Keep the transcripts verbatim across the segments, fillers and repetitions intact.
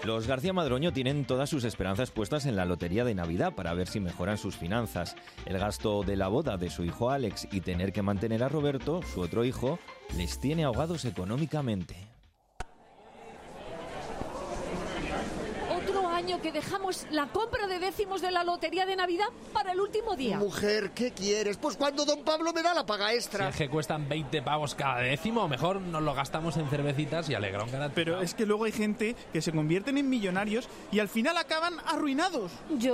Los García Madroño tienen todas sus esperanzas puestas en la lotería de Navidad para ver si mejoran sus finanzas. El gasto de la boda de su hijo Alex y tener que mantener a Roberto, su otro hijo, les tiene ahogados económicamente. Año que dejamos la compra de décimos de la lotería de Navidad para el último día. Mujer, ¿qué quieres? Pues cuando don Pablo me da la paga extra. Si es que cuestan veinte pavos cada décimo, mejor nos lo gastamos en cervecitas y alegrón garantizado. Pero es que luego hay gente que se convierten en millonarios y al final acaban arruinados.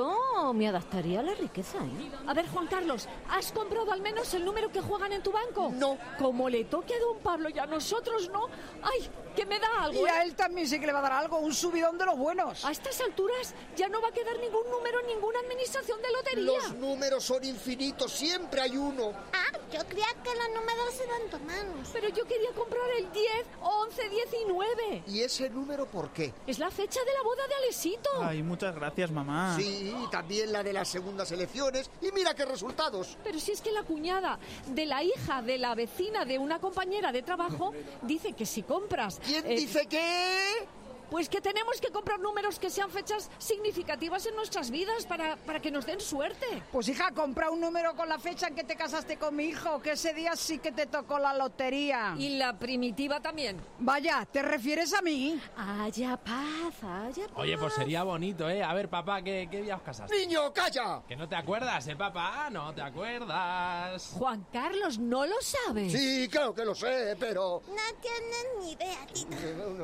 Yo me adaptaría a la riqueza, ¿eh? A ver, Juan Carlos, ¿has comprado al menos el número que juegan en tu banco? No. Como le toque a don Pablo y a nosotros no, ¡ay, que me da algo! Y a ¿eh? él también sí que le va a dar algo, un subidón de los buenos. A estas alturas ya no va a quedar ningún número en ninguna administración de lotería. Los números son infinitos, siempre hay uno. Ah, yo creía que los números eran romanos. Pero yo quería comprar el diez, once, diecinueve. ¿Y ese número por qué? Es la fecha de la boda de Alesito. Ay, muchas gracias, mamá. Sí, y también la de las segundas elecciones. Y mira qué resultados. Pero si es que la cuñada de la hija de la vecina de una compañera de trabajo dice que si compras... ¿Quién eh, dice qué? Pues que tenemos que comprar números que sean fechas significativas en nuestras vidas para, para que nos den suerte. Pues hija, compra un número con la fecha en que te casaste con mi hijo, que ese día sí que te tocó la lotería. Y la primitiva también. Vaya, ¿te refieres a mí? Haya paz, haya paz. Oye, pues sería bonito, ¿eh? A ver, papá, ¿qué, qué día os casaste? ¡Niño, calla! Que no te acuerdas, ¿eh, papá? No te acuerdas. Juan Carlos, ¿no lo sabes? Sí, claro que lo sé, pero... No tienes ni idea, Tito.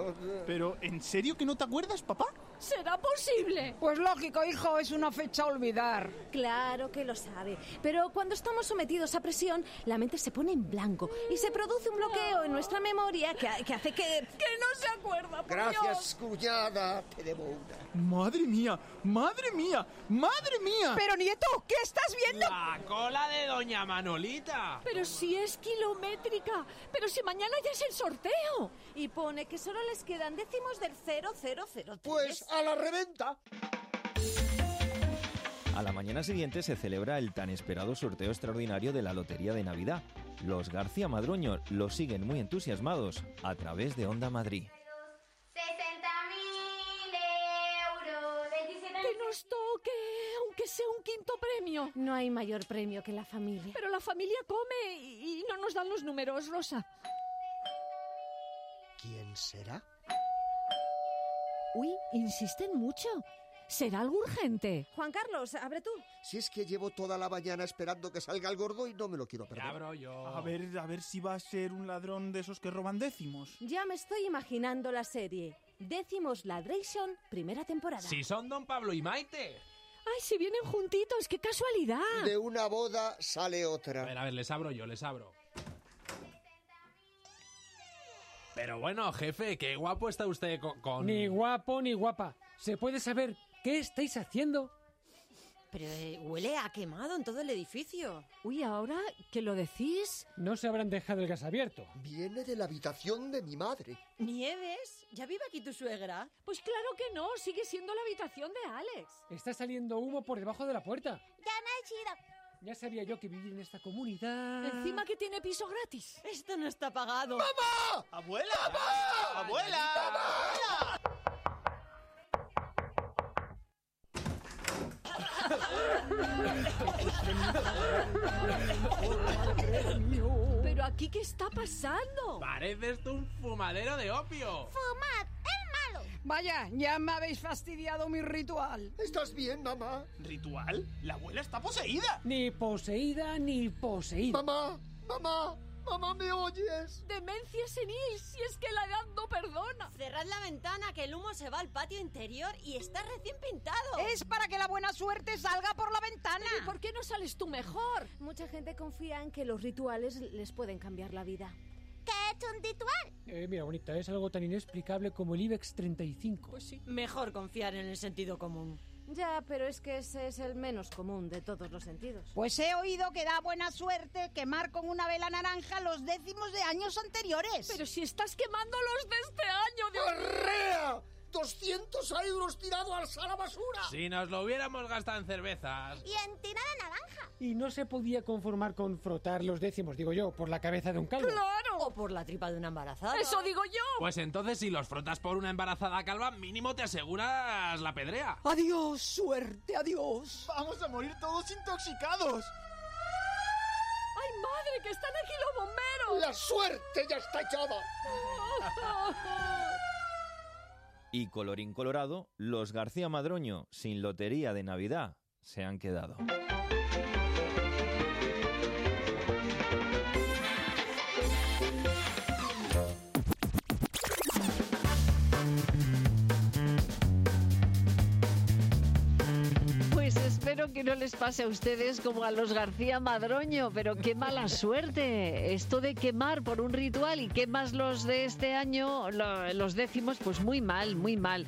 Pero, ¿en serio que no te acuerdas, papá? ¿Será posible? Pues lógico, hijo, es una fecha a olvidar. Claro que lo sabe, pero cuando estamos sometidos a presión, la mente se pone en blanco y se produce un bloqueo en nuestra memoria que, que hace que... Que no se acuerda, por Gracias, Dios. cuñada, te debo una. Madre mía, madre mía, madre mía. Pero nieto, ¿qué estás viendo? La cola de doña Manolita. Pero si es kilométrica. Pero si mañana ya es el sorteo. Y pone que solo les quedan décimos del cero cero cero tres. Pues a la reventa. A la mañana siguiente se celebra el tan esperado sorteo extraordinario de la Lotería de Navidad. Los García Madroño lo siguen muy entusiasmados a través de Onda Madrid. sesenta mil euros. Que nos toque, aunque sea un quinto premio. No hay mayor premio que la familia. Pero la familia come y, y no nos dan los números, Rosa. ¿Quién será? Uy, insisten mucho. ¿Será algo urgente? Juan Carlos, abre tú. Si es que llevo toda la mañana esperando que salga el gordo y no me lo quiero perder. Ya abro yo. A ver, a ver si va a ser un ladrón de esos que roban décimos. Ya me estoy imaginando la serie. Décimos Ladration, primera temporada. Si son don Pablo y Maite. Ay, si vienen juntitos, qué casualidad. De una boda sale otra. A ver, a ver, les abro yo, les abro. Pero bueno, jefe, qué guapo está usted con... con... Ni guapo ni guapa. ¿Se puede saber qué estáis haciendo? Pero eh, huele a quemado en todo el edificio. Uy, ahora que lo decís... No se habrán dejado el gas abierto. Viene de la habitación de mi madre. ¿Nieves? ¿Ya vive aquí tu suegra? Pues claro que no, sigue siendo la habitación de Alex. Está saliendo humo por debajo de la puerta. Ya no he sido. Ya sabía yo que vivir en esta comunidad... Encima que tiene piso gratis. Esto no está pagado. ¡Mamá! ¡Abuela! ¡Mamá! ¡Abuela! ¡Mamá! ¿Pero aquí qué está pasando? Parece esto un fumadero de opio. Fumad, el malo. Vaya, ya me habéis fastidiado mi ritual. ¿Estás bien, mamá? ¿Ritual? La abuela está poseída. Ni poseída ni poseída. Mamá, mamá, mamá, ¿me oyes? Demencia senil, si es que la edad no perdona. Cerrad la ventana, que el humo se va al patio interior y está recién pintado. Es para que la buena suerte salga por la ventana. ¿Y por qué no sales tú mejor? Mucha gente confía en que los rituales les pueden cambiar la vida. ¿Qué he hecho un ritual? Eh, mira, bonita, es algo tan inexplicable como el IBEX treinta y cinco. Pues sí. Mejor confiar en el sentido común. Ya, pero es que ese es el menos común de todos los sentidos. Pues he oído que da buena suerte quemar con una vela naranja los décimos de años anteriores. Pero si estás quemando los de este año, Dios. ¡Arrea! ¡doscientos euros tirado al sala basura! Si nos lo hubiéramos gastado en cervezas. Y en tirada naranja. y no se podía conformar con frotar los décimos, digo yo, por la cabeza de un calvo. ¡Claro! O por la tripa de una embarazada. ¡Eso digo yo! Pues entonces, si los frotas por una embarazada calva, mínimo te aseguras la pedrea. Adiós, suerte, adiós. Vamos a morir todos intoxicados. ¡Ay, madre, que están aquí los bomberos! La suerte ya está echada. Y colorín colorado, los García Madroño, sin lotería de Navidad, se han quedado. Pues espero que no les pase a ustedes como a los García Madroño, pero qué mala suerte. Esto de quemar por un ritual y quemas los de este año, lo- los décimos, pues muy mal, muy mal.